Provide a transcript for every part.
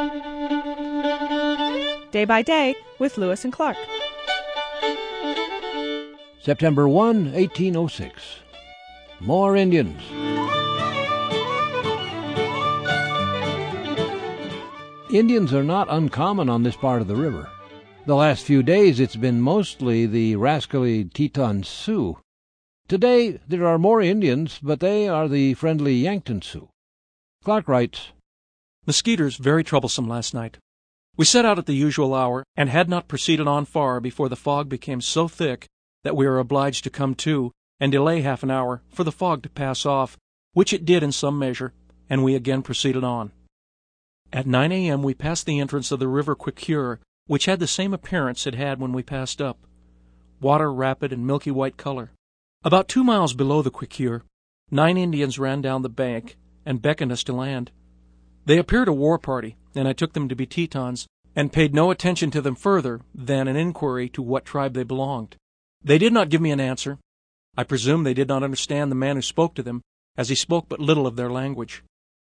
Day by Day with Lewis and Clark. September 1, 1806. More Indians. Indians are not uncommon on this part of the river. The last few days it's been mostly the rascally Teton Sioux. Today there are more Indians, but they are the friendly Yankton Sioux. Clark writes, Mosquitoes very troublesome last night. We set out at the usual hour, and had not proceeded on far before the fog became so thick that we were obliged to come to and delay half an hour for the fog to pass off, which it did in some measure, and we again proceeded on. At 9 a.m. we passed the entrance of the river Quiqueur, which had the same appearance it had when we passed up. Water rapid and milky white color. About 2 miles below the Quiqueur, 9 Indians ran down the bank and beckoned us to land. They appeared a war party, and I took them to be Tetons, and paid no attention to them further than an inquiry to what tribe they belonged. They did not give me an answer. I presume they did not understand the man who spoke to them, as he spoke but little of their language.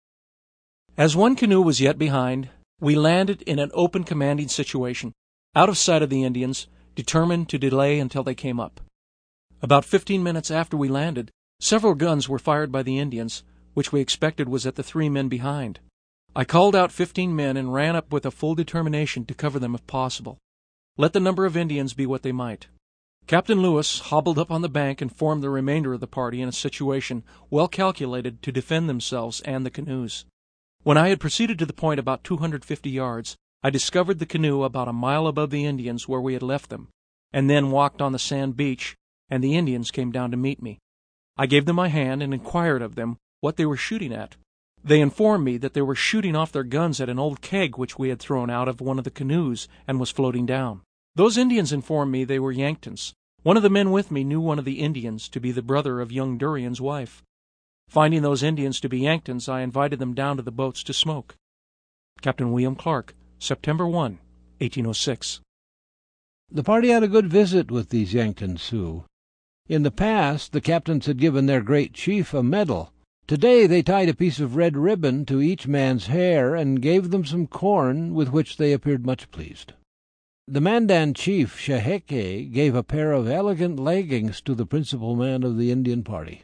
As one canoe was yet behind, we landed in an open commanding situation, out of sight of the Indians, determined to delay until they came up. About 15 minutes after we landed, several guns were fired by the Indians, which we expected was at the 3 men behind. I called out 15 men and ran up with a full determination to cover them if possible, let the number of Indians be what they might. Captain Lewis hobbled up on the bank and formed the remainder of the party in a situation well calculated to defend themselves and the canoes. When I had proceeded to the point about 250 yards, I discovered the canoe about a mile above the Indians where we had left them, and then walked on the sand beach, and the Indians came down to meet me. I gave them my hand and inquired of them what they were shooting at. They informed me that they were shooting off their guns at an old keg which we had thrown out of one of the canoes and was floating down. Those Indians informed me they were Yanktons. One of the men with me knew one of the Indians to be the brother of young Durian's wife. Finding those Indians to be Yanktons, I invited them down to the boats to smoke. Captain William Clark, September 1, 1806. The party had a good visit with these Yankton Sioux. In the past, the captains had given their great chief a medal. Today they tied a piece of red ribbon to each man's hair and gave them some corn, with which they appeared much pleased. The Mandan chief, Sheheke, gave a pair of elegant leggings to the principal man of the Indian party.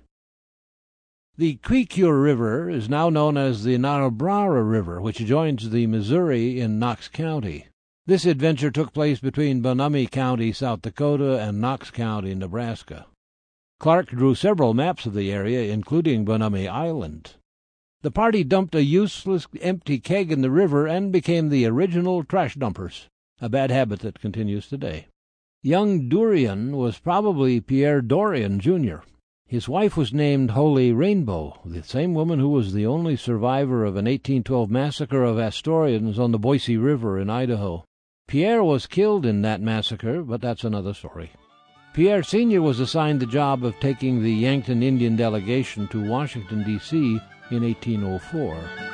The Quiqueur River is now known as the Niobrara River, which joins the Missouri in Knox County. This adventure took place between Bunomie County, South Dakota, and Knox County, Nebraska. Clark drew several maps of the area, including Bunomie Island. The party dumped a useless, empty keg in the river and became the original trash dumpers, a bad habit that continues today. Young Durian was probably Pierre Dorian, Jr. His wife was named Holy Rainbow, the same woman who was the only survivor of an 1812 massacre of Astorians on the Boise River in Idaho. Pierre was killed in that massacre, but that's another story. Pierre Sr. was assigned the job of taking the Yankton Indian delegation to Washington, D.C. in 1804.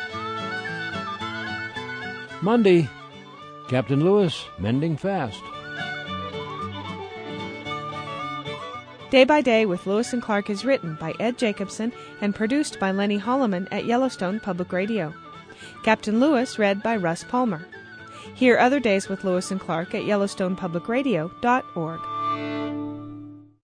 Monday, Captain Lewis, mending fast. Day by Day with Lewis and Clark is written by Ed Jacobson and produced by Lenny Holloman at Yellowstone Public Radio. Captain Lewis read by Russ Palmer. Hear other days with Lewis and Clark at YellowstonePublicRadio.org.